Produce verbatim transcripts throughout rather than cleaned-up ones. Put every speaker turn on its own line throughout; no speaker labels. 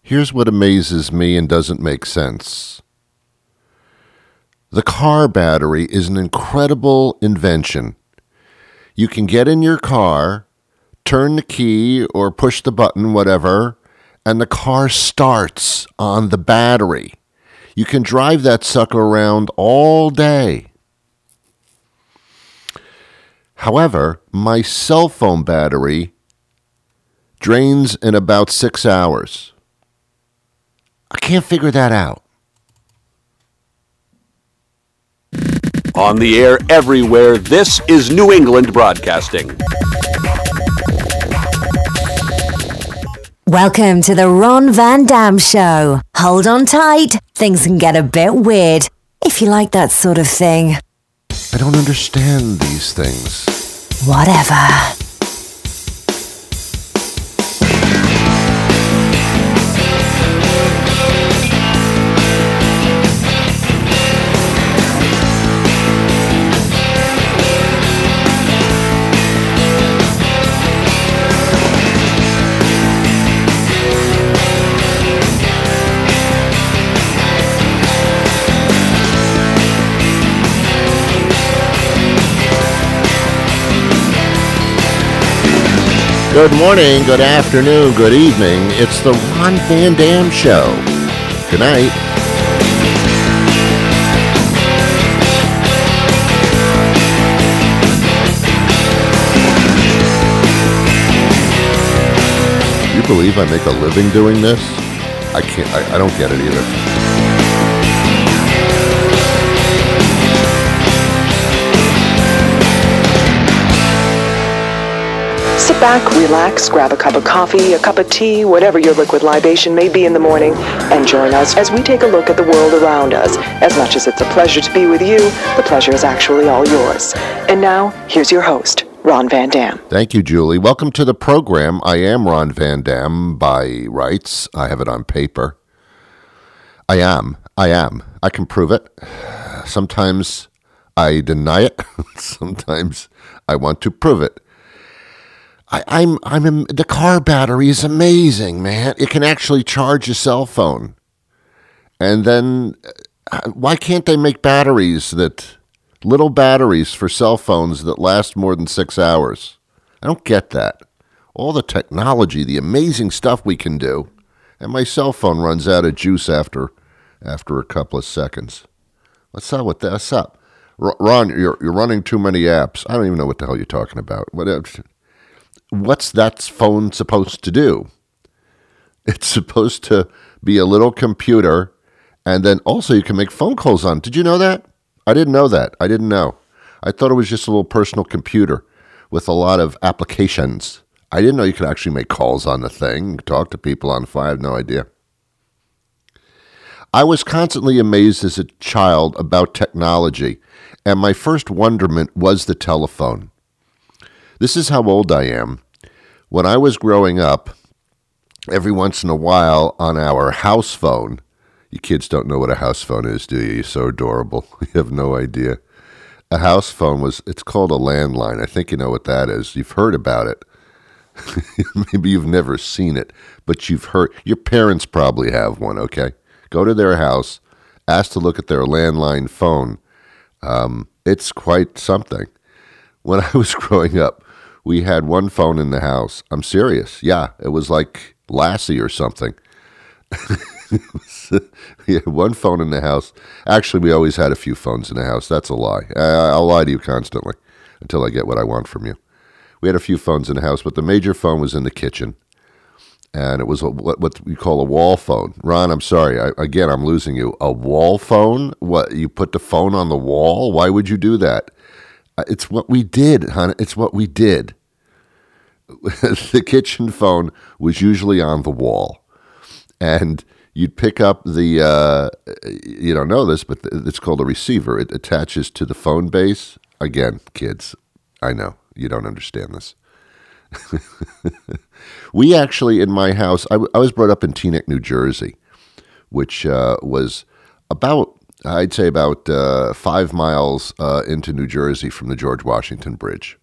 Here's what amazes me and doesn't make sense. The car battery is an incredible invention. You can get in your car, turn the key or push the button, whatever, and the car starts on the battery. You can drive that sucker around all day. However, my cell phone battery drains in about six hours. I can't figure that out.
On the air everywhere, this is New England Broadcasting.
Welcome to the Ron Van Dam Show. Hold on tight. Things can get a bit weird, if you like that sort of thing.
I don't understand these things.
Whatever.
Good morning, good afternoon, good evening. It's the Ron Van Dam Show. Good night. You believe I make a living doing this? I can't, I, I don't get it either.
Sit back, relax, grab a cup of coffee, a cup of tea, whatever your liquid libation may be in the morning, and join us as we take a look at the world around us. As much as it's a pleasure to be with you, the pleasure is actually all yours. And now, here's your host, Ron Van Dam.
Thank you, Julie. Welcome to the program. I am Ron Van Dam by rights. I have it on paper. I am. I am. I can prove it. Sometimes I deny it. Sometimes I want to prove it. I, I'm, I'm, in, the car battery is amazing, man. It can actually charge a cell phone. And then, uh, why can't they make batteries that, little batteries for cell phones that last more than six hours? I don't get that. All the technology, the amazing stuff we can do, and my cell phone runs out of juice after, after a couple of seconds. What's up with that? What's up? Ron, you're, you're running too many apps. I don't even know what the hell you're talking about. What else? What's that phone supposed to do? It's supposed to be a little computer, and then also you can make phone calls on. Did you know that? I didn't know that. I didn't know. I thought it was just a little personal computer with a lot of applications. I didn't know you could actually make calls on the thing, talk to people on the phone. I have no idea. I was constantly amazed as a child about technology, and my first wonderment was the telephone. This is how old I am. When I was growing up, every once in a while on our house phone, you kids don't know what a house phone is, do you? You're so adorable. You have no idea. A house phone was, it's called a landline. I think you know what that is. You've heard about it. Maybe you've never seen it, but you've heard, your parents probably have one, okay? Go to their house, ask to look at their landline phone. Um, it's quite something. When I was growing up, we had one phone in the house. I'm serious. Yeah, it was like Lassie or something. We had one phone in the house. Actually, we always had a few phones in the house. That's a lie. I, I'll lie to you constantly until I get what I want from you. We had a few phones in the house, but the major phone was in the kitchen. And it was a, what, what we call a wall phone. Ron, I'm sorry. I, again, I'm losing you. A wall phone? What, you put the phone on the wall? Why would you do that? It's what we did, hon. It's what we did. The kitchen phone was usually on the wall. And you'd pick up the, uh, you don't know this, but it's called a receiver. It attaches to the phone base. Again, kids, I know you don't understand this. We actually, in my house, I, I was brought up in Teaneck, New Jersey, which uh, was about, I'd say about uh, five miles uh, into New Jersey from the George Washington Bridge.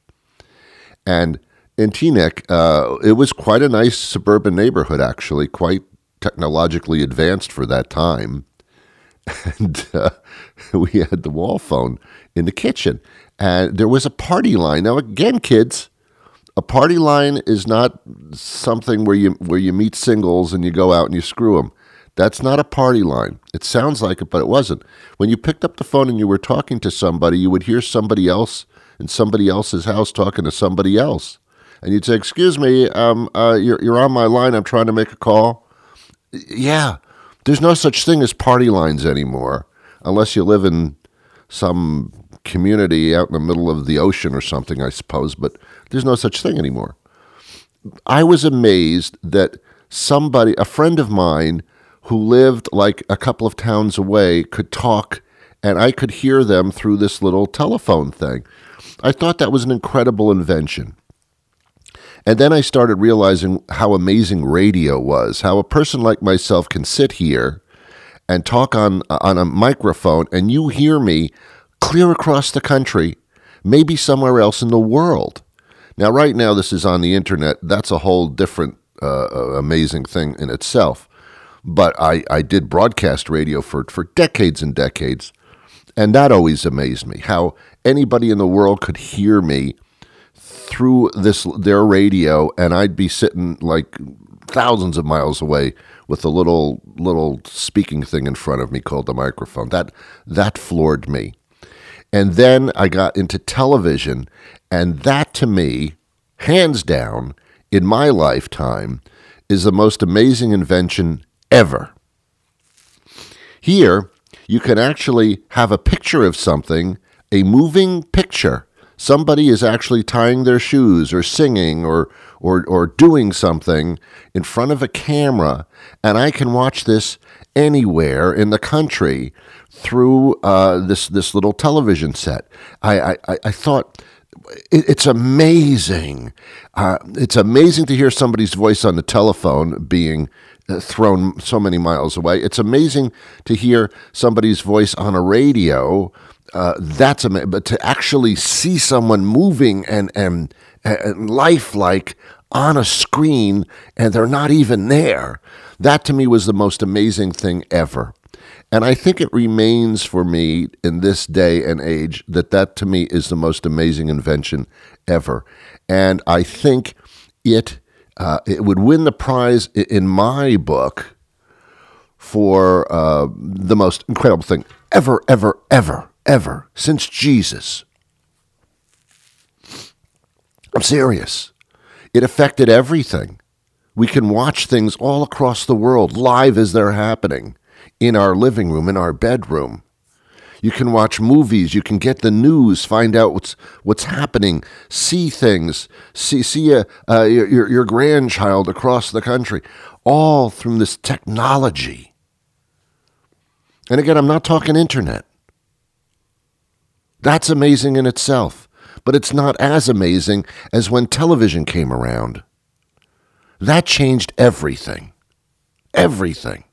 And in Teaneck, uh, it was quite a nice suburban neighborhood, actually, quite technologically advanced for that time. And uh, we had the wall phone in the kitchen. And there was a party line. Now, again, kids, a party line is not something where you where you meet singles and you go out and you screw them. That's not a party line. It sounds like it, but it wasn't. When you picked up the phone and you were talking to somebody, you would hear somebody else in somebody else's house talking to somebody else. And you'd say, excuse me, um, uh, you're, you're on my line. I'm trying to make a call. Yeah, there's no such thing as party lines anymore, unless you live in some community out in the middle of the ocean or something, I suppose, but there's no such thing anymore. I was amazed that somebody, a friend of mine who lived like a couple of towns away, could talk, and I could hear them through this little telephone thing. I thought that was an incredible invention. And then I started realizing how amazing radio was, how a person like myself can sit here and talk on on a microphone, and you hear me clear across the country, maybe somewhere else in the world. Now, right now, this is on the internet. That's a whole different uh, amazing thing in itself. But I, I did broadcast radio for, for decades and decades, and that always amazed me, how anybody in the world could hear me through this their radio, and I'd be sitting like thousands of miles away with a little little speaking thing in front of me called the microphone. That that floored me. And then I got into television, and that to me, hands down, in my lifetime, is the most amazing invention ever. Here, you can actually have a picture of something, a moving picture. Somebody is actually tying their shoes or singing or, or, or doing something in front of a camera, and I can watch this anywhere in the country through uh, this this little television set. I, I, I thought it, it's amazing. Uh, it's amazing to hear somebody's voice on the telephone being uh, thrown so many miles away. It's amazing to hear somebody's voice on a radio. Uh, that's amazing. But to actually see someone moving and, and, and lifelike on a screen, and they're not even there, that to me was the most amazing thing ever. And I think it remains for me in this day and age that that to me is the most amazing invention ever. And I think it uh, it would win the prize in my book for uh, the most incredible thing ever, ever, ever, ever since Jesus. I'm serious. It affected everything. We can watch things all across the world live as they're happening. In our living room, in our bedroom. You can watch movies, you can get the news, find out what's what's happening, see things, see see a, uh, your, your grandchild across the country, all through this technology. And again, I'm not talking internet. That's amazing in itself, but it's not as amazing as when television came around. That changed everything. Everything.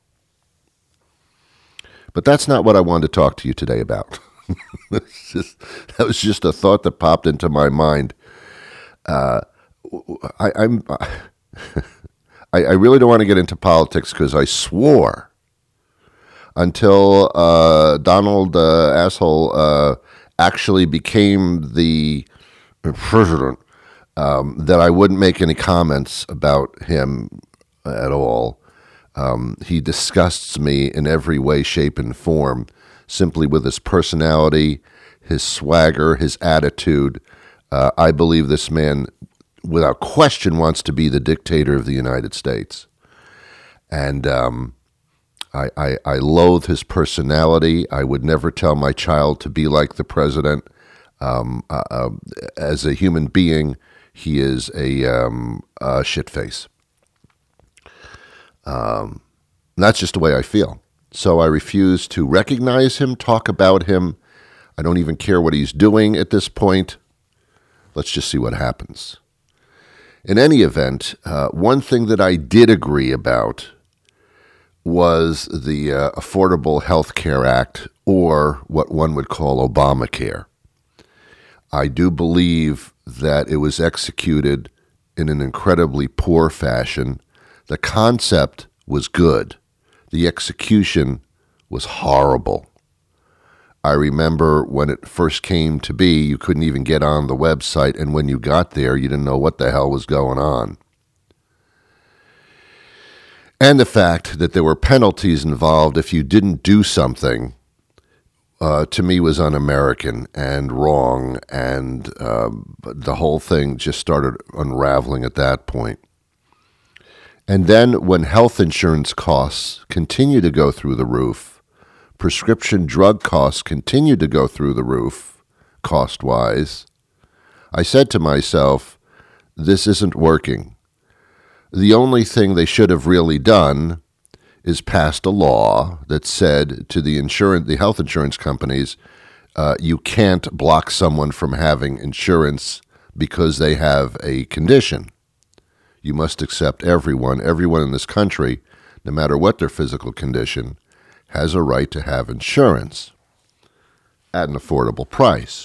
But that's not what I wanted to talk to you today about. just, that was just a thought that popped into my mind. Uh, I, I'm, I, I really don't want to get into politics because I swore until uh, Donald uh, asshole uh, actually became the president um, that I wouldn't make any comments about him at all. Um, he disgusts me in every way, shape, and form, simply with his personality, his swagger, his attitude. Uh, I believe this man, without question, wants to be the dictator of the United States. And um, I, I, I loathe his personality. I would never tell my child to be like the president. Um, uh, uh, as a human being, he is a, um, a shitface. Um, that's just the way I feel. So I refuse to recognize him, talk about him. I don't even care what he's doing at this point. Let's just see what happens. In any event, uh, one thing that I did agree about was the uh, Affordable Health Care Act, or what one would call Obamacare. I do believe that it was executed in an incredibly poor fashion. The concept was good. The execution was horrible. I remember when it first came to be, you couldn't even get on the website, and when you got there, you didn't know what the hell was going on. And the fact that there were penalties involved if you didn't do something, uh, to me was un-American and wrong, and uh, the whole thing just started unraveling at that point. And then when health insurance costs continue to go through the roof, prescription drug costs continue to go through the roof, cost-wise, I said to myself, this isn't working. The only thing they should have really done is passed a law that said to the insurance, the health insurance companies, uh, you can't block someone from having insurance because they have a condition. You must accept everyone. Everyone in this country, no matter what their physical condition, has a right to have insurance at an affordable price.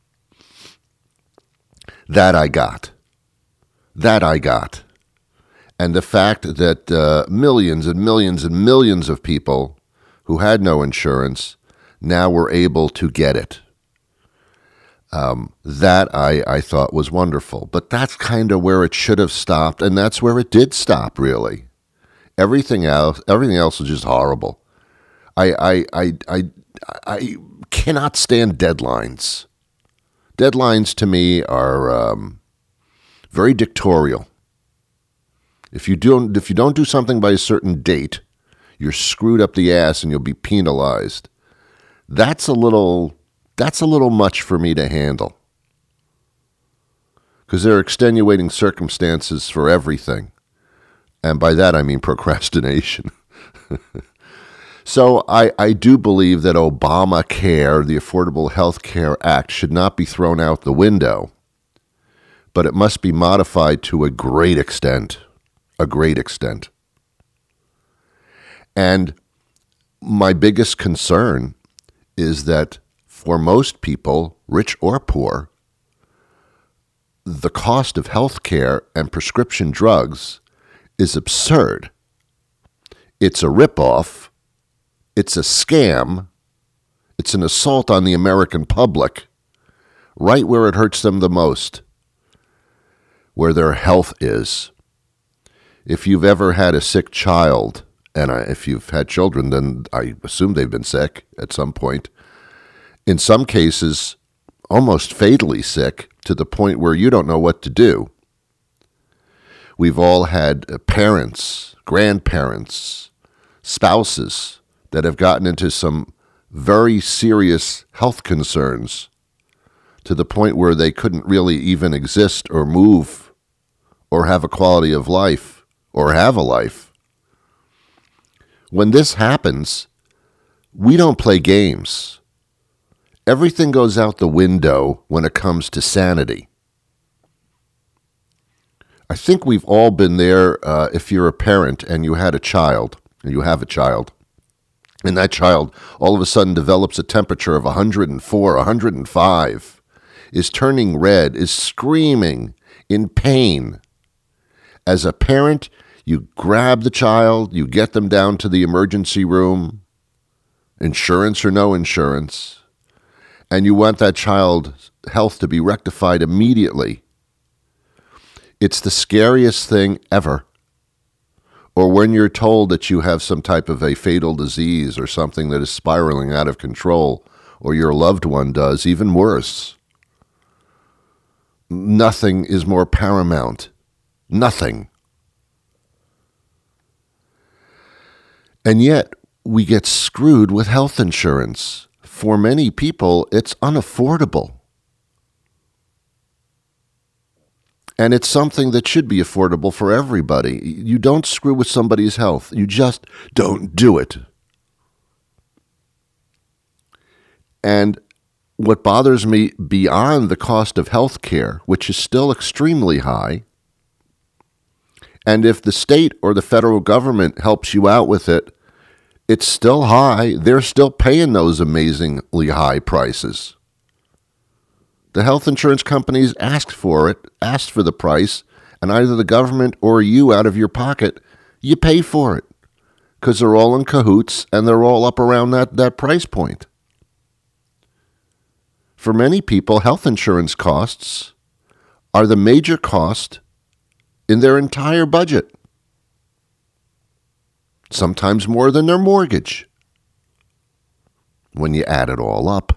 That I got. That I got. And the fact that uh, millions and millions and millions of people who had no insurance now were able to get it. Um, that I, I thought was wonderful. But that's kind of where it should have stopped, and that's where it did stop, really. Everything else, everything else was just horrible. I, I, I, I, I cannot stand deadlines. Deadlines to me are um, very dictatorial. If you don't, if you don't do something by a certain date, you're screwed up the ass and you'll be penalized. That's a little, that's a little much for me to handle. Because there are extenuating circumstances for everything. And by that I mean procrastination. So I, I do believe that Obamacare, the Affordable Health Care Act, should not be thrown out the window. But it must be modified to a great extent. A great extent. And my biggest concern is that for most people, rich or poor, the cost of health care and prescription drugs is absurd. It's a ripoff. It's a scam. It's an assault on the American public, right where it hurts them the most, where their health is. If you've ever had a sick child, and I, if you've had children, then I assume they've been sick at some point. In some cases, almost fatally sick to the point where you don't know what to do. We've all had parents, grandparents, spouses that have gotten into some very serious health concerns to the point where they couldn't really even exist or move or have a quality of life. Or have a life. When this happens, we don't play games. Everything goes out the window when it comes to sanity. I think we've all been there uh, if you're a parent and you had a child, and you have a child, and that child all of a sudden develops a temperature of one hundred four, one hundred five, is turning red, is screaming in pain. As a parent, you grab the child, you get them down to the emergency room, insurance or no insurance, and you want that child's health to be rectified immediately. It's the scariest thing ever. Or when you're told that you have some type of a fatal disease or something that is spiraling out of control, or your loved one does, even worse. Nothing is more paramount. Nothing. And yet, we get screwed with health insurance. For many people, it's unaffordable. And it's something that should be affordable for everybody. You don't screw with somebody's health. You just don't do it. And what bothers me beyond the cost of health care, which is still extremely high, and if the state or the federal government helps you out with it, it's still high. They're still paying those amazingly high prices. The health insurance companies asked for it, asked for the price, and either the government or you out of your pocket, you pay for it. because they're all in cahoots and they're all up around that, that price point. For many people, health insurance costs are the major cost in their entire budget. Sometimes more than their mortgage when you add it all up.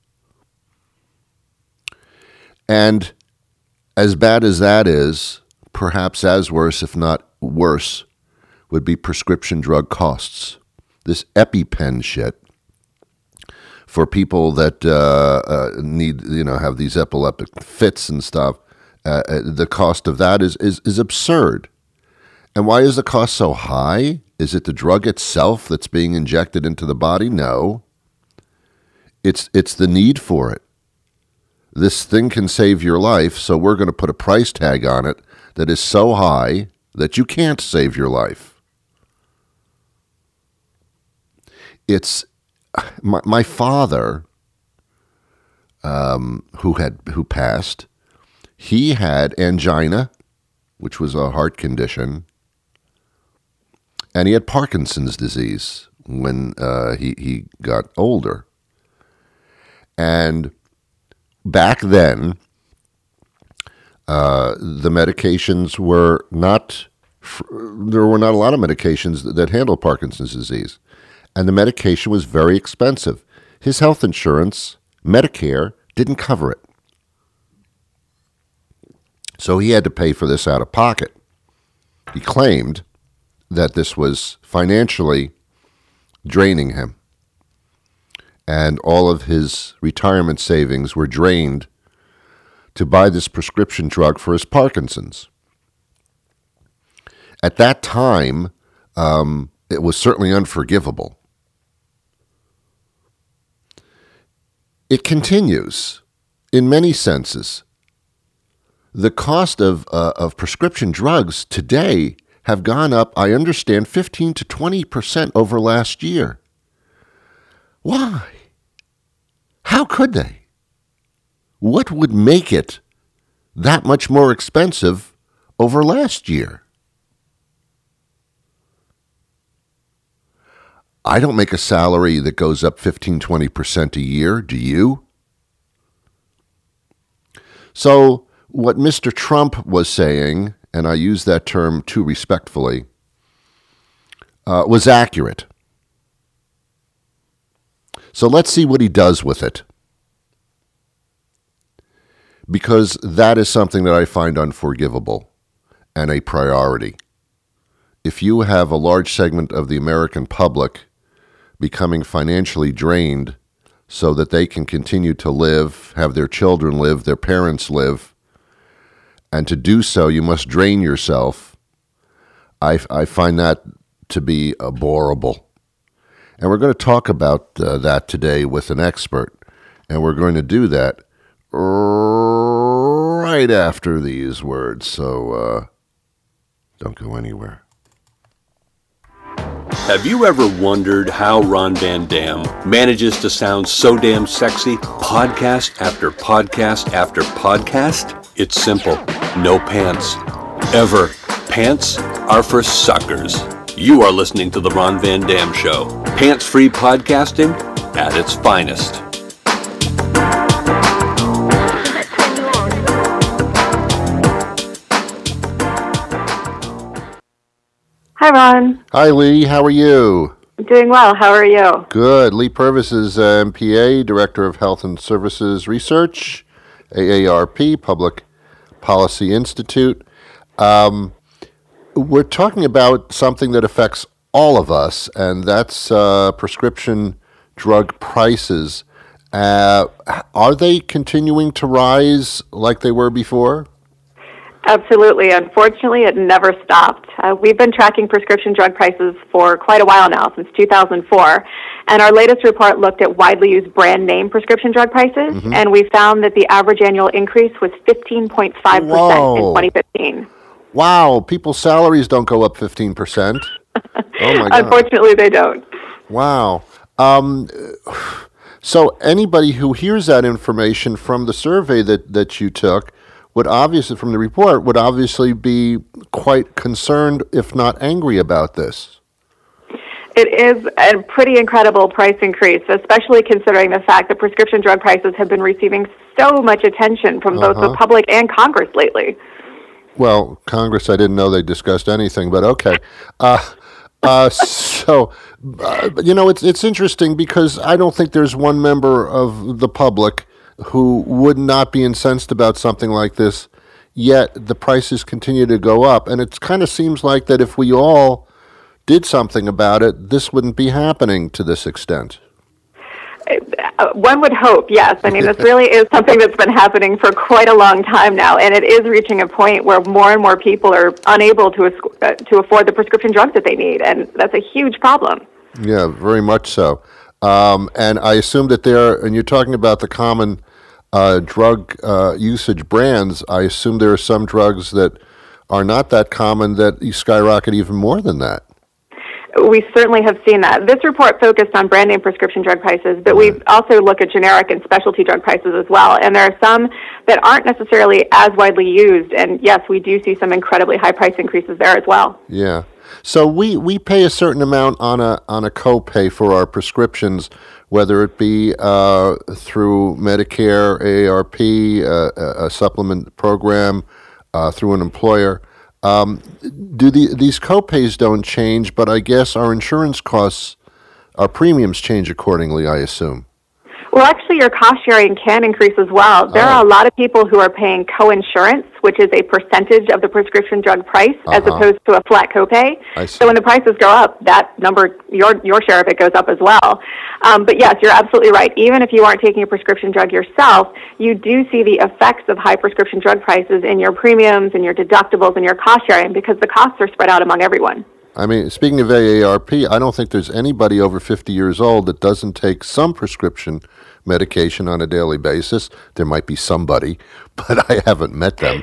And as bad as that is, perhaps as worse, if not worse, would be prescription drug costs. This EpiPen shit for people that uh, uh, need, you know, have these epileptic fits and stuff. Uh, the cost of that is, is is absurd. And why is the cost so high? Is it the drug itself that's being injected into the body? No. It's it's the need for it. This thing can save your life, so we're going to put a price tag on it that is so high that you can't save your life. It's my, my father, um, who had who passed. He had angina, which was a heart condition, and he had Parkinson's disease when uh, he he got older. And back then, uh, the medications were not. There were not a lot of medications that, that handled Parkinson's disease, and the medication was very expensive. His health insurance, Medicare, didn't cover it. So he had to pay for this out of pocket. He claimed that this was financially draining him. And all of his retirement savings were drained to buy this prescription drug for his Parkinson's. At that time, um, it was certainly unforgivable. It continues in many senses. The cost of uh, of prescription drugs today have gone up, I understand, fifteen to twenty percent over last year. Why? How could they? What would make it that much more expensive over last year? I don't make a salary that goes up fifteen, twenty percent a year. Do you? So what Mister Trump was saying, and I use that term too respectfully, uh, was accurate. So let's see what he does with it. Because that is something that I find unforgivable and a priority. If you have a large segment of the American public becoming financially drained so that they can continue to live, have their children live, their parents live, and to do so you must drain yourself, I, I find that to be abhorrible. And we're going to talk about uh, that today with an expert, and we're going to do that right after these words, so uh, don't go anywhere.
Have you ever wondered how Ron Van Dam manages to sound so damn sexy, podcast after podcast after podcast? It's simple. No pants. Ever. Pants are for suckers. You are listening to The Ron Van Dam Show. Pants-free podcasting at its finest.
Hi, Ron.
Hi, Lee. How are you?
I'm doing well. How are you?
Good. Lee Purvis is uh, M P A, Director of Health and Services Research, A A R P, Public Policy Institute. Um, we're talking about something that affects all of us, and that's uh, prescription drug prices. Uh, are they continuing to rise like they were before?
Absolutely. Unfortunately, it never stopped. Uh, we've been tracking prescription drug prices for quite a while now, since two thousand four. And our latest report looked at widely used brand name prescription drug prices, mm-hmm. and we found that the average annual increase was fifteen point five percent Whoa. In twenty fifteen.
Wow. People's salaries don't go up fifteen percent. Oh, my God.
Unfortunately, they don't.
Wow. Um, so anybody who hears that information from the survey that, that you took would obviously, from the report, would obviously be quite concerned, if not angry, about this.
It is a pretty incredible price increase, especially considering the fact that prescription drug prices have been receiving so much attention from both
Uh-huh.
the public and Congress lately.
Well, Congress, I didn't know they discussed anything, but okay. Uh, uh, so, uh, you know, it's it's interesting because I don't think there's one member of the public who would not be incensed about something like this, yet the prices continue to go up. And it kind of seems like that if we all did something about it, this wouldn't be happening to this extent.
Uh, One would hope, yes. I mean, this really is something that's been happening for quite a long time now, and it is reaching a point where more and more people are unable to esc- uh, to afford the prescription drugs that they need, and that's a huge problem.
Yeah, very much so. Um, and I assume that there, and you're talking about the common uh, drug uh, usage brands, I assume there are some drugs that are not that common that you skyrocket even more than that.
We certainly have seen that. This report focused on brand name prescription drug prices, but we also look at generic and specialty drug prices as well. And there are some that aren't necessarily as widely used. And yes, we do see some incredibly high price increases there as well.
Yeah. So we, we pay a certain amount on a on a copay for our prescriptions, whether it be uh, through Medicare, A A R P, uh, a, a supplement program, uh, through an employer. Um, do the, these copays don't change, but I guess our insurance costs, our premiums change accordingly, I assume.
Well, actually, your cost sharing can increase as well. There
Oh.
are a lot of people who are paying co-insurance, which is a percentage of the prescription drug price, as
Uh-huh.
opposed to a flat copay.
I see.
So when the prices go up, that number, your your share of it goes up as well. Um, but yes, you're absolutely right. Even if you aren't taking a prescription drug yourself, you do see the effects of high prescription drug prices in your premiums and your deductibles and your cost sharing because the costs are spread out among everyone.
I mean, speaking of A A R P, I don't think there's anybody over fifty years old that doesn't take some prescription medication on a daily basis. There might be somebody, but I haven't met them.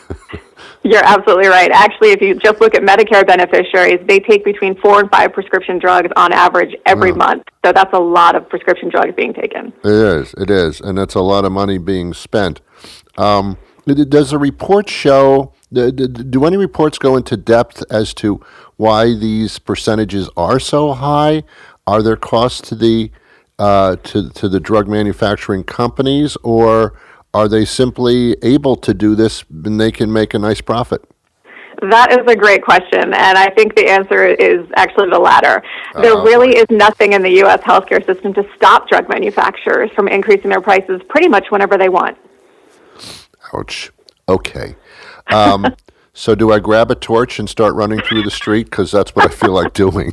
You're absolutely right. Actually, if you just look at Medicare beneficiaries, they take between four and five prescription drugs on average every
Oh.
month. So that's a lot of prescription drugs being taken.
It is, it is, and that's a lot of money being spent. Um, d- does the report show, d- d- do any reports go into depth as to why these percentages are so high? Are there costs to the uh, to to the drug manufacturing companies, or are they simply able to do this and they can make a nice profit?
That is a great question, and I think the answer is actually the latter. There
Oh,
really is nothing in the U S healthcare system to stop drug manufacturers from increasing their prices pretty much whenever they want.
Ouch. Okay. Um, so do I grab a torch and start running through the street? Because that's what I feel like doing.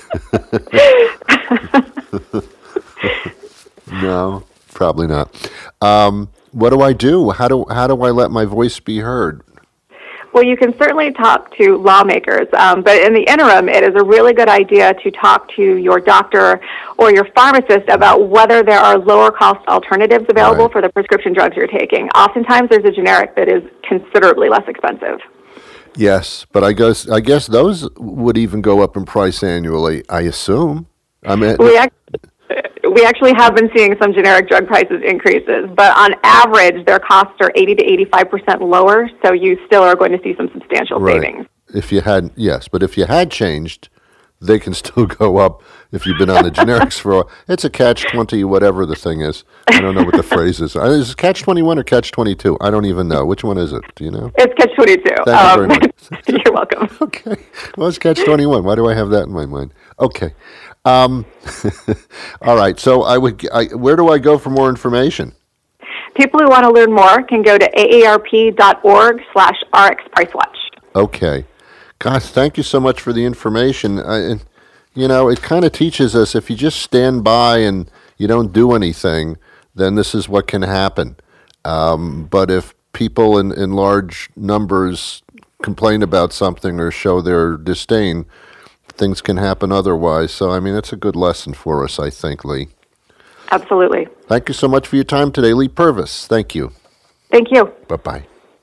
No, probably not. Um, what do I do? How do how do I let my voice be heard?
Well, you can certainly talk to lawmakers, um, but in the interim, it is a really good idea to talk to your doctor or your pharmacist about whether there are lower-cost alternatives available
Right.
for the prescription drugs you're taking. Oftentimes, there's a generic that is considerably less expensive.
Yes, but I guess I guess those would even go up in price annually. I assume. I mean,
We ac- we actually have been seeing some generic drug prices increases, but on average, their costs are eighty to eighty-five percent lower, so you still are going to see some substantial
right.
savings.
If you had yes, but if you had changed, they can still go up. If you've been on the generics for a while. It's a catch twenty, whatever the thing is. I don't know what the phrase is. Uh, Is it catch twenty-one or catch twenty-two? I don't even know. Which one is it? Do you know?
It's catch twenty-two.
Thank you very much.
You're welcome.
Okay. Well, it's catch twenty-one. Why do I have that in my mind? Okay. Um, all right. So I would. I, where do I go for more information?
People who want to learn more can go to aarp.org slash rxpricewatch.
Okay. Gosh, thank you so much for the information. I, and, you know, it kind of teaches us if you just stand by and you don't do anything, then this is what can happen. Um, but if people in, in large numbers complain about something or show their disdain, things can happen otherwise. So, I mean, it's a good lesson for us, I think, Lee.
Absolutely.
Thank you so much for your time today, Lee Purvis. Thank you.
Thank you.
Bye-bye.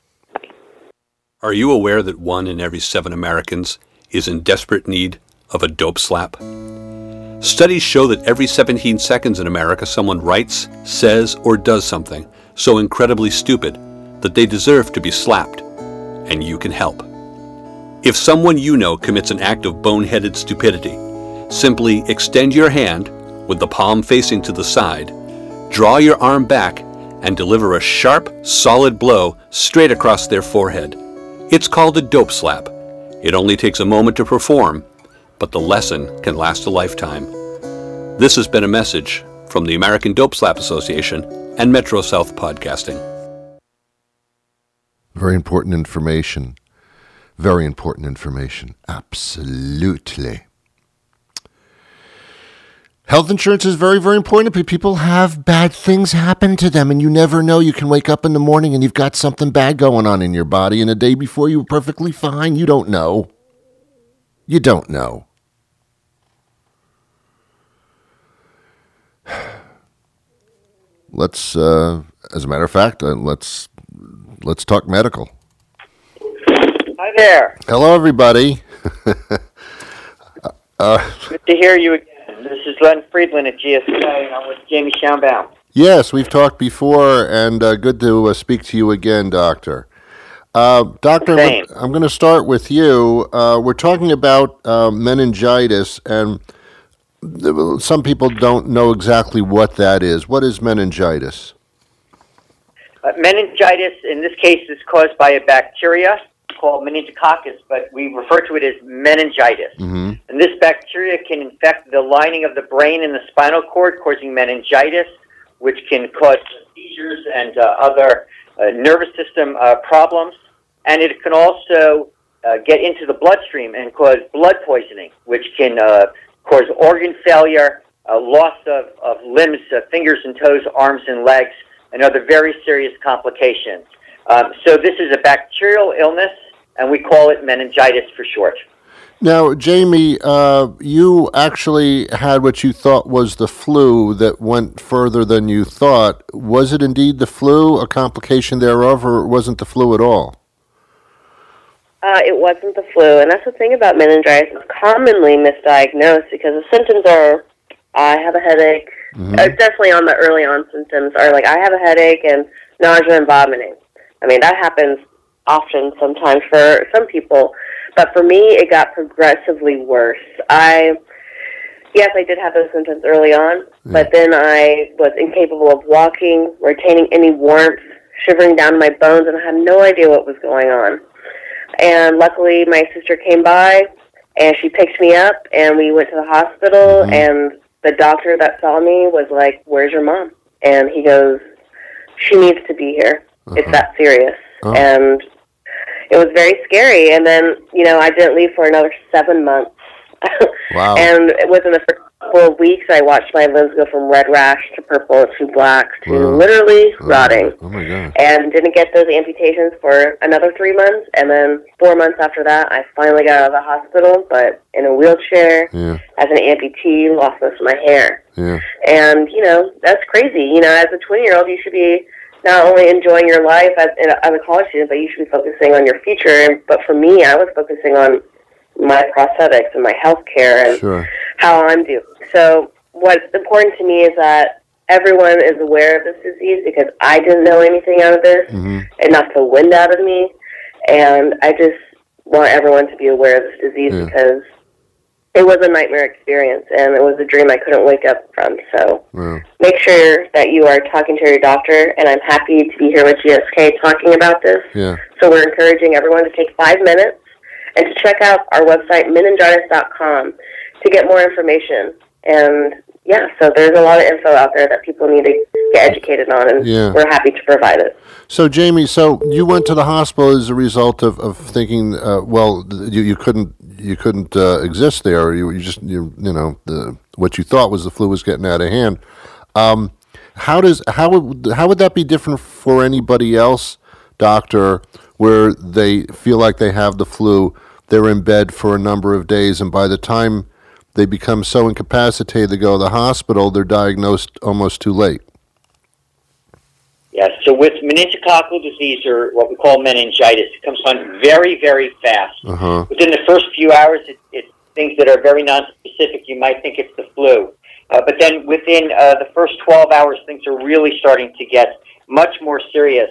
Are you aware that one in every seven Americans is in desperate need of a dope slap? Studies show that every seventeen seconds in America someone writes, says, or does something so incredibly stupid that they deserve to be slapped, and you can help. If someone you know commits an act of boneheaded stupidity, Simply extend your hand with the palm facing to the side, draw your arm back, and deliver a sharp, solid blow straight across their forehead. It's called a dope slap. It only takes a moment to perform, but the lesson can last a lifetime. This has been a message from the American Dope Slap Association and Metro South Podcasting.
Very important information. Very important information. Absolutely. Health insurance is very, very important. People have bad things happen to them, and you never know. You can wake up in the morning and you've got something bad going on in your body, and the day before you were perfectly fine. You don't know. You don't know. Let's, uh, as a matter of fact, uh, let's let's talk medical.
Hi there.
Hello, everybody. uh,
Good to hear you again. This is Len Friedland at G S K, and I'm with Jamie Schaumbaum.
Yes, we've talked before, and uh, good to uh, speak to you again, Doctor. Uh, doctor,
Same.
I'm going to start with you. Uh, we're talking about uh, meningitis, and some people don't know exactly what that is. What is meningitis?
Uh, meningitis, in this case, is caused by a bacteria called meningococcus, but we refer to it as meningitis.
Mm-hmm.
And this bacteria can infect the lining of the brain and the spinal cord, causing meningitis, which can cause seizures and uh, other uh, nervous system uh, problems. And it can also uh, get into the bloodstream and cause blood poisoning, which can uh, cause organ failure, uh, loss of, of limbs, uh, fingers and toes, arms and legs, and other very serious complications. Um, so this is a bacterial illness, and we call it meningitis for short.
Now, Jamie, uh, you actually had what you thought was the flu that went further than you thought. Was it indeed the flu, a complication thereof, or wasn't the flu at all?
Uh, it wasn't the flu, and that's the thing about meningitis. It's commonly misdiagnosed because the symptoms are, I have a headache. Mm-hmm. Uh, definitely on the early on symptoms are like, I have a headache and nausea and vomiting. I mean, that happens often sometimes for some people, but for me, it got progressively worse. I, yes, I did have those symptoms early on, yeah. but then I was incapable of walking, retaining any warmth, shivering down my bones, and I had no idea what was going on. And luckily, my sister came by, and she picked me up, and we went to the hospital, mm-hmm. and the doctor that saw me was like, "Where's your mom?" And he goes, "She needs to be here. Uh-huh. It's that serious." Oh. And it was very scary. And then, you know, I didn't leave for another seven months.
Wow.
And within the first couple of weeks, I watched my limbs go from red rash to purple to black to
wow.
literally
oh.
rotting.
Oh, my God.
And didn't get those amputations for another three months. And then four months after that, I finally got out of the hospital, but in a wheelchair,
yeah.
as an amputee, lost most of my hair.
Yeah.
And, you know, that's crazy. You know, as a twenty-year-old, you should be not only enjoying your life as, as a college student, but you should be focusing on your future. But for me, I was focusing on my prosthetics and my health care and
sure.
how I'm doing. So what's important to me is that everyone is aware of this disease because I didn't know anything out of this.
Mm-hmm.
It knocked the wind out of me. And I just want everyone to be aware of this disease yeah. because it was a nightmare experience, and it was a dream I couldn't wake up from. So
wow.
make sure that you are talking to your doctor, and I'm happy to be here with G S K talking about this.
Yeah.
So we're encouraging everyone to take five minutes and to check out our website, meningitis dot com, to get more information. And, yeah, so there's a lot of info out there that people need to get educated on, and
yeah.
we're happy to provide it.
So, Jamie, so you went to the hospital as a result of, of thinking, uh, well, you, you couldn't you couldn't uh, exist there. You, you just, you, you know, the, what you thought was the flu was getting out of hand. Um, how does how would how would that be different for anybody else, doctor, where they feel like they have the flu, they're in bed for a number of days, and by the time they become so incapacitated to go to the hospital, they're diagnosed almost too late?
Yes, so with meningococcal disease, or what we call meningitis, it comes on very, very fast.
Uh-huh.
Within the first few hours, it, it's things that are very nonspecific. You might think it's the flu. Uh, but then within uh, the first twelve hours, things are really starting to get much more serious.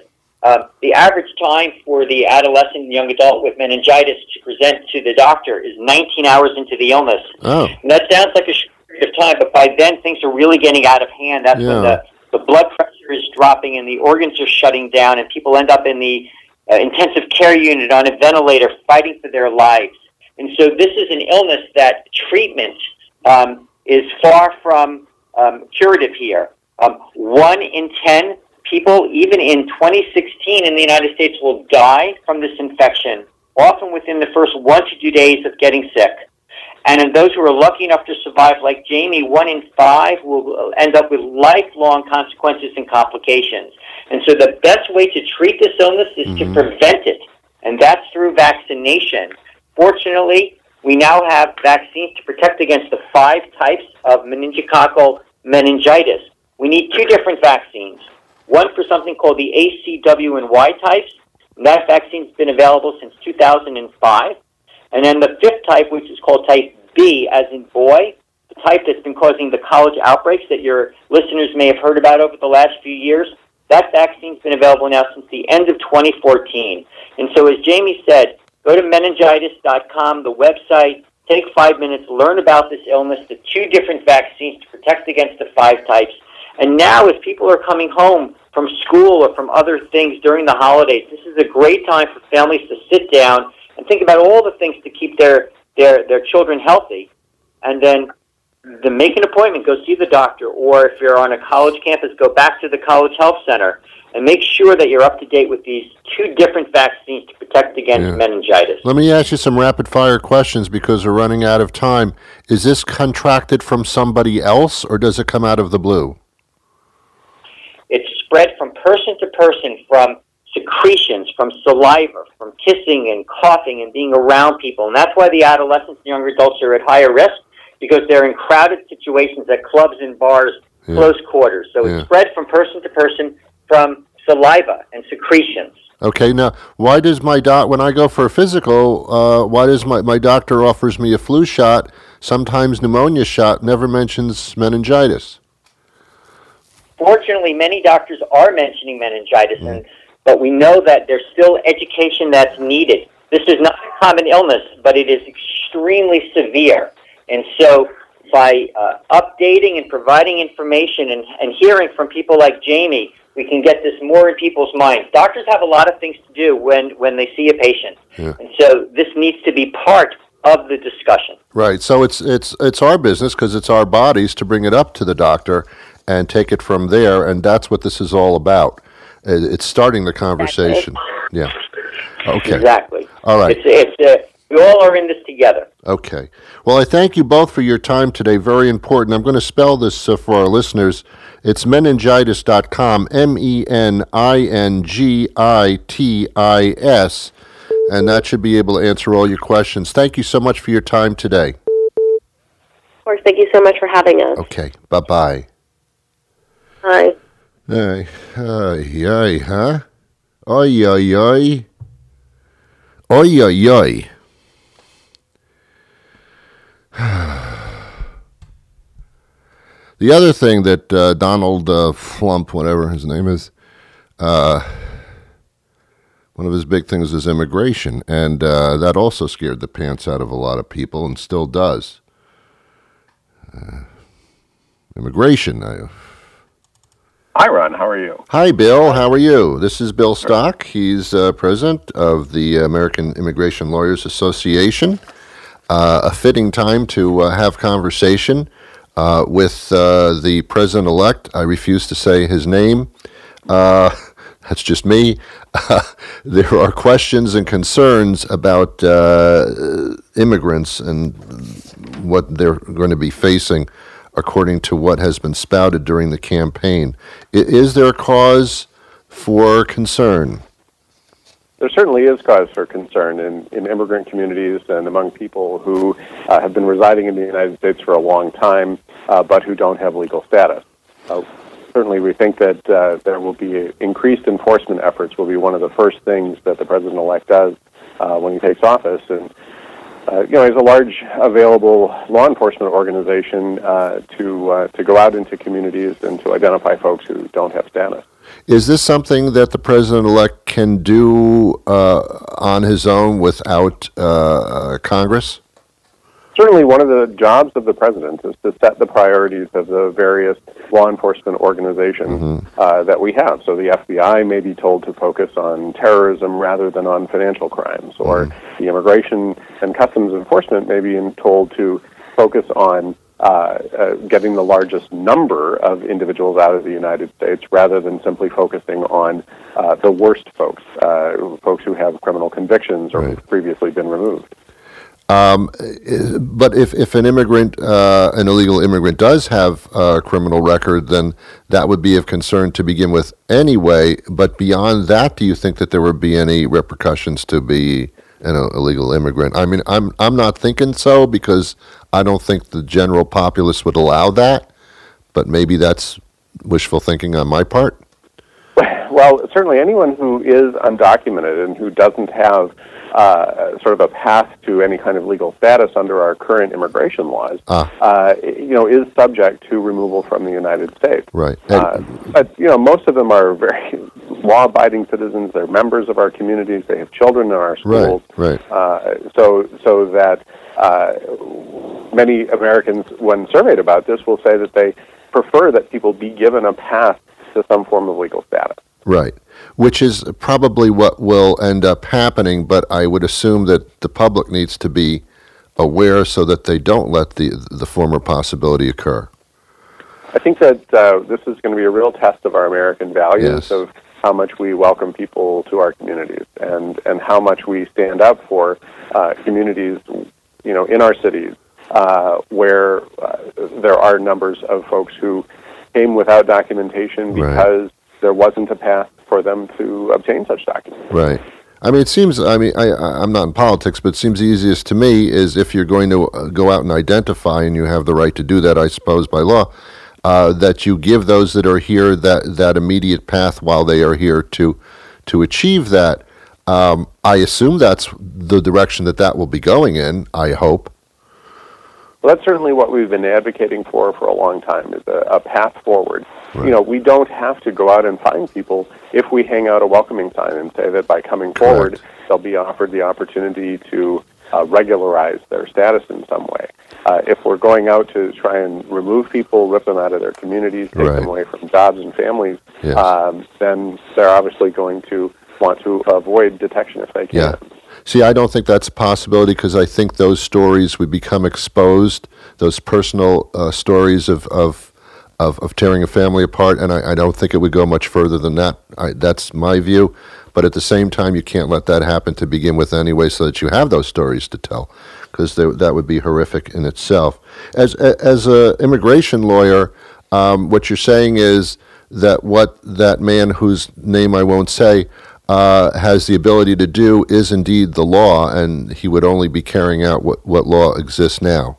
Uh, the average time for the adolescent and young adult with meningitis to present to the doctor is nineteen hours into the illness.
Oh.
And that sounds like a short period of time, but by then things are really getting out of hand. That's
Yeah.
when the, the blood pressure is dropping and the organs are shutting down, and people end up in the uh, intensive care unit on a ventilator fighting for their lives. And so this is an illness that treatment um, is far from um, curative here. Um, one in ten people, even in twenty sixteen in the United States, will die from this infection, often within the first one to two days of getting sick. And in those who are lucky enough to survive, like Jamie, one in five will end up with lifelong consequences and complications. And so the best way to treat this illness is mm-hmm. to prevent it, and that's through vaccination. Fortunately, we now have vaccines to protect against the five types of meningococcal meningitis. We need two different vaccines. One for something called the A C W and Y types, and that vaccine's been available since two thousand five. And then the fifth type, which is called type B, as in boy, the type that's been causing the college outbreaks that your listeners may have heard about over the last few years, that vaccine's been available now since the end of twenty fourteen. And so as Jamie said, go to meningitis dot com, the website, take five minutes, learn about this illness, the two different vaccines to protect against the five types. And now as people are coming home from school or from other things during the holidays, this is a great time for families to sit down and think about all the things to keep their, their, their children healthy. And then the, make an appointment, go see the doctor, or if you're on a college campus, go back to the college health center and make sure that you're up to date with these two different vaccines to protect against yeah. meningitis.
Let me ask you some rapid-fire questions because we're running out of time. Is this contracted from somebody else, or does it come out of the blue?
It's spread from person to person, from secretions, from saliva, from kissing and coughing and being around people. And that's why the adolescents and younger adults are at higher risk, because they're in crowded situations at clubs and bars, yeah. close quarters. So yeah. it's spread from person to person from saliva and secretions.
Okay, now, why does my doc, when I go for a physical, uh, why does my, my doctor offers me a flu shot, sometimes pneumonia shot, never mentions meningitis?
Fortunately, many doctors are mentioning meningitis, mm. and, but we know that there's still education that's needed. This is not a common illness, but it is extremely severe. And so by uh, updating and providing information and, and hearing from people like Jamie, we can get this more in people's minds. Doctors have a lot of things to do when, when they see a patient. Yeah. And so this needs to be part of the discussion.
Right. So it's it's it's our business, because it's our bodies, to bring it up to the doctor and take it from there, and that's what this is all about. It's starting the conversation. Exactly. Yeah. Okay.
Exactly.
All right.
It's, it's, uh, we all are in this together.
Okay. Well, I thank you both for your time today. Very important. I'm going to spell this uh, for our listeners. It's meningitis dot com, M E N I N G I T I S, and that should be able to answer all your questions. Thank you so much for your time today.
Of course. Thank you so much for having us.
Okay. Bye-bye.
Hi.
Ay, ay, ay, huh? Ay, ay, ay. Ay, ay, ay. The other thing that uh, Donald uh, Flump, whatever his name is, uh, one of his big things is immigration, and uh, that also scared the pants out of a lot of people and still does. Uh, immigration, I...
Hi, Ron. How are you?
Hi, Bill. How are you? This is Bill Stock. He's uh, president of the American Immigration Lawyers Association. Uh, a fitting time to uh, have conversation uh, with uh, the president-elect. I refuse to say his name. Uh, that's just me. Uh, there are questions and concerns about uh, immigrants and what they're going to be facing, according to what has been spouted during the campaign. Is there a cause for concern?
There certainly is cause for concern in, in immigrant communities and among people who uh, have been residing in the United States for a long time, uh, but who don't have legal status. Uh, certainly we think that uh, there will be increased enforcement efforts will be one of the first things that the president-elect does uh, when he takes office. And Uh, you know, there's a large available law enforcement organization uh, to uh, to go out into communities and to identify folks who don't have status.
Is this something that the president-elect can do uh, on his own without uh, Congress?
Certainly, one of the jobs of the president is to set the priorities of the various law enforcement organizations mm-hmm. uh, that we have. So the F B I may be told to focus on terrorism rather than on financial crimes, or mm-hmm. the Immigration and Customs Enforcement may be told to focus on uh, uh, getting the largest number of individuals out of the United States rather than simply focusing on uh, the worst folks, uh, folks who have criminal convictions or right. who've previously been removed.
Um, but if, if an immigrant, uh, an illegal immigrant does have a criminal record, then that would be of concern to begin with anyway. But beyond that, do you think that there would be any repercussions to be an illegal immigrant? I mean, I'm I'm not thinking so, because I don't think the general populace would allow that. But maybe that's wishful thinking on my part.
Well, certainly anyone who is undocumented and who doesn't have uh, sort of a path to any kind of legal status under our current immigration laws, ah. uh, you know, is subject to removal from the United States.
Right.
Uh, but, you know, most of them are very law-abiding citizens. They're members of our communities. They have children in our schools.
Right, right.
Uh, so, so that uh, many Americans, when surveyed about this, will say that they prefer that people be given a path to some form of legal status.
Right, which is probably what will end up happening, but I would assume that the public needs to be aware so that they don't let the the former possibility occur.
I think that uh, this is going to be a real test of our American values,
yes.
of how much we welcome people to our communities, and, and how much we stand up for uh, communities, you know, in our cities, uh, where uh, there are numbers of folks who came without documentation because right. there wasn't a path for them to obtain such documents.
Right. I mean, it seems, I mean, I, I'm not in politics, but it seems easiest to me is if you're going to go out and identify, and you have the right to do that, I suppose, by law, uh, that you give those that are here that, that immediate path while they are here to to achieve that. Um, I assume that's the direction that that will be going in, I hope.
Well, that's certainly what we've been advocating for for a long time, is a, a path forward. Right. You know, we don't have to go out and find people if we hang out a welcoming sign and say that by coming
Correct.
forward, they'll be offered the opportunity to uh, regularize their status in some way. Uh, if we're going out to try and remove people, rip them out of their communities, take
right.
them away from jobs and families,
yes.
um, then they're obviously going to want to avoid detection if they can.
Yeah. See, I don't think that's a possibility, because I think those stories would become exposed, those personal uh, stories of, of of of tearing a family apart, and I, I don't think it would go much further than that. I, that's my view. But at the same time, you can't let that happen to begin with anyway, so that you have those stories to tell, because that would be horrific in itself. As as an immigration lawyer, um, what you're saying is that what that man, whose name I won't say, Uh, has the ability to do is indeed the law, and he would only be carrying out what, what law exists now.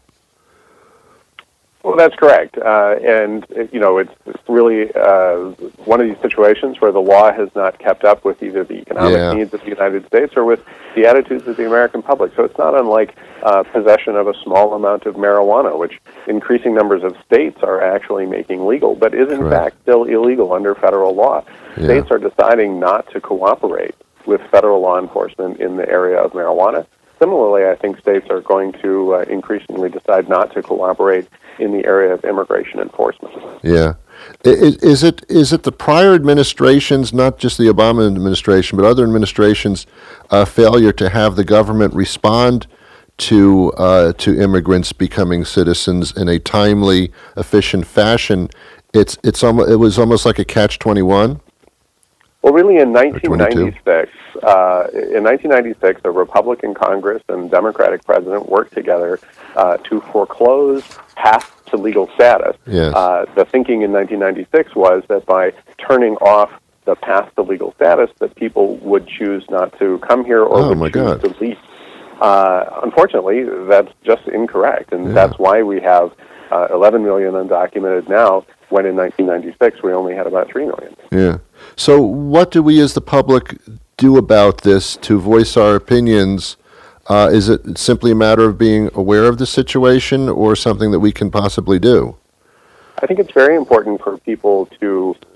Well, that's correct. Uh, and, you know, it's really uh, one of these situations where the law has not kept up with either the economic
yeah.
needs of the United States or with the attitudes of the American public. So it's not unlike uh, possession of a small amount of marijuana, which increasing numbers of states are actually making legal, but is in
Correct.
fact still illegal under federal law.
Yeah.
States are deciding not to cooperate with federal law enforcement in the area of marijuana. Similarly, I think states are going to uh, increasingly decide not to cooperate in the area of immigration enforcement.
Yeah. Is, is it is it the prior administrations, not just the Obama administration, but other administrations' uh, failure to have the government respond to uh, to immigrants becoming citizens in a timely, efficient fashion? It's it's almost, it was almost like a catch twenty-one.
Well, really, in nineteen ninety-six, uh, in nineteen ninety-six, a Republican Congress and Democratic president worked together uh, to foreclose paths to legal status.
Yes.
Uh, the thinking in nineteen ninety-six was that by turning off the path to legal status, that people would choose not to come here or
oh,
would
my
choose
God.
to leave. Uh, unfortunately, that's just incorrect, and
Yeah.
that's why we have uh, eleven million undocumented now, when in nineteen ninety-six we only had about three million.
Yeah. So what do we as the public do about this to voice our opinions? Uh, is it simply a matter of being aware of the situation, or something that we can possibly do?
I think it's very important for people to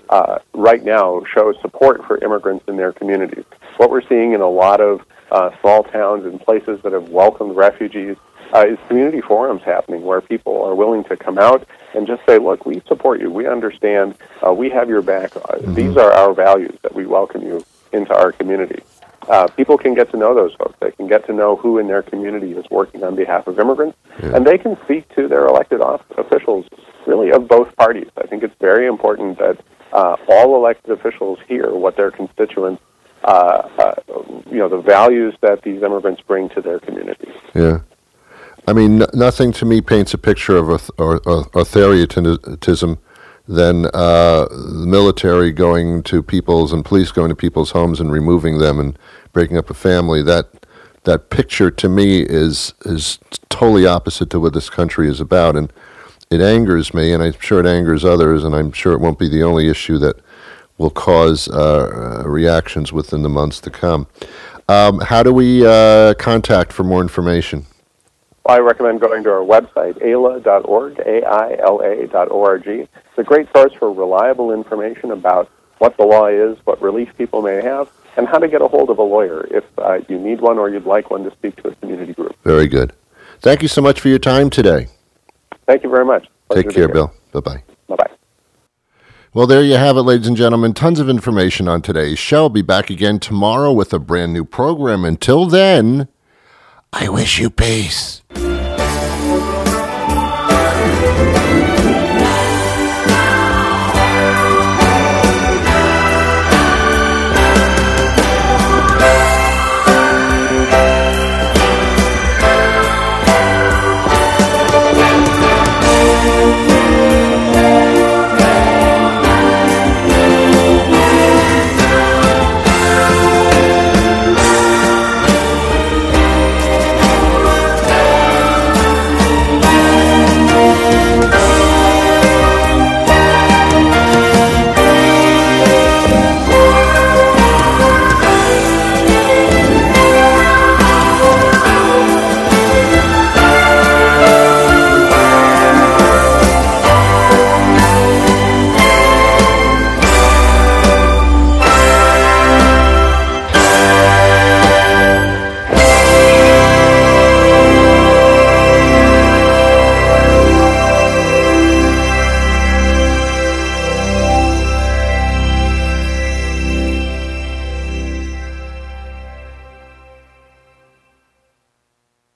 uh, right now show support for immigrants in their communities. What we're seeing in a lot of uh, small towns and places that have welcomed refugees uh, is community forums happening where people are willing to come out and just say, look, we support you. We understand. Uh, we have your back. Uh, mm-hmm. These are our values that we welcome you into our community. Uh, people can get to know those folks. They can get to know who in their community is working on behalf of immigrants, yeah. and they can speak to their elected officials, really, of both parties. I think it's very important that uh, all elected officials hear what their constituents, uh, uh, you know, the values that these immigrants bring to their communities.
Yeah. I mean, n- nothing to me paints a picture of auth- or, or, authoritarianism than uh, the military going to people's and police going to people's homes and removing them and breaking up a family. That that picture to me is is totally opposite to what this country is about, and it angers me, and I'm sure it angers others, and I'm sure it won't be the only issue that will cause uh, reactions within the months to come. Um, how do we uh, contact for more information?
I recommend going to our website, A I L A dot org, A I L A dot org. It's a great source for reliable information about what the law is, what relief people may have, and how to get a hold of a lawyer if uh, you need one or you'd like one to speak to a community group.
Very good. Thank you so much for your time today.
Thank you very much.
Pleasure Take care, Bill. Bye-bye.
Bye-bye.
Well, there you have it, ladies and gentlemen. Tons of information on today's show. I'll be back again tomorrow with a brand new program. Until then, I wish you peace.